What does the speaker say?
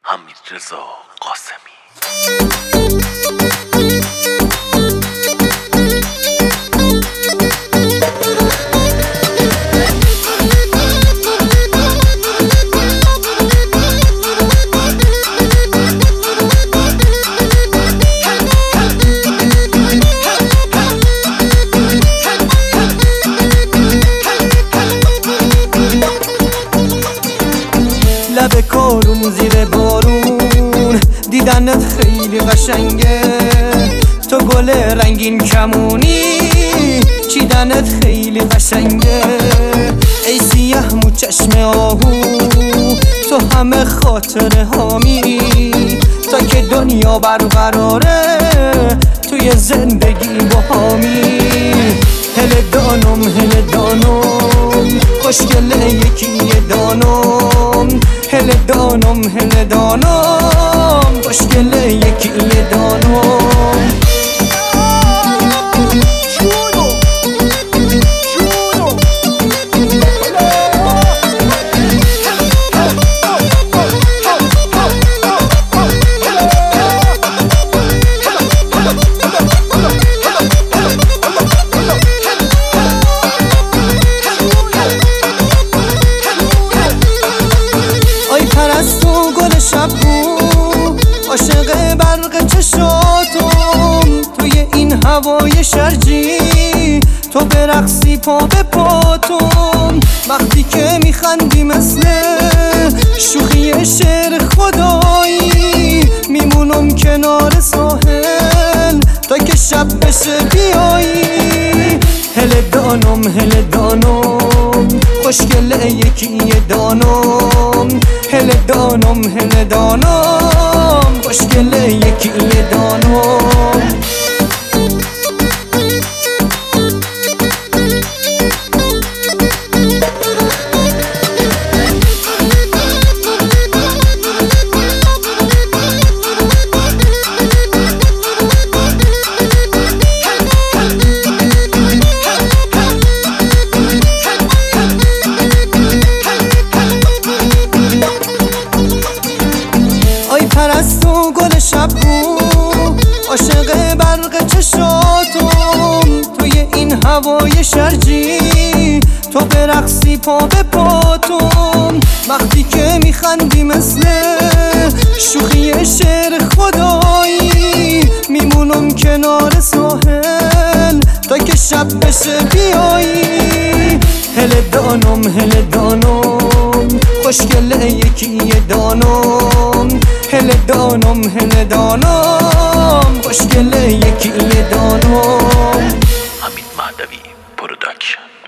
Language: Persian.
حمیدرضا قاسمی. لب کارون زیر بارون دیدنت خیلی قشنگه، تو گل رنگین کمونی چیدنت خیلی قشنگه. ای سیاه مو چشم آهو تو همه خاطره هامی، تا که دنیا برقراره توی زندگی باهامی. هل دانم خوشگله یکی دانم، هل دانم خوشگله یکی دانم. پرستو گل شبو عاشق برق چشاتم، توی این هوای شرجی تو برقصی پا به پاتم. وقتی که میخندی مثل شوخی شعر خدایی، میمونم کنار ساحل تا که شب بشه بیایی. هل دانم خوشگله یکی دانم، هل دانم خوشگله یکی دانم. پرستو گل شبو عاشق برق چشاتم، توی این هوای شرجی تو برقصی پا به پاتم. وقتی که میخندی مثل شوخی شعر خدایی، میمونم کنار ساحل تا که شب بشه بیایی. هل دانم خوشگله یکی دانم، هل دانم خوشگله یکی دانم. حمید مهدوی پروداکشن.